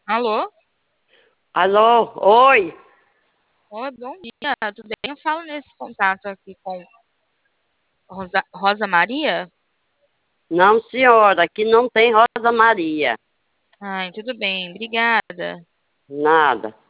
Alô? Alô, oi? Oi, bom dia, tudo bem? Eu falo nesse contato aqui com Rosa Maria. Não, senhora, aqui não tem Rosa Maria. Ai, tudo bem, obrigada. Nada.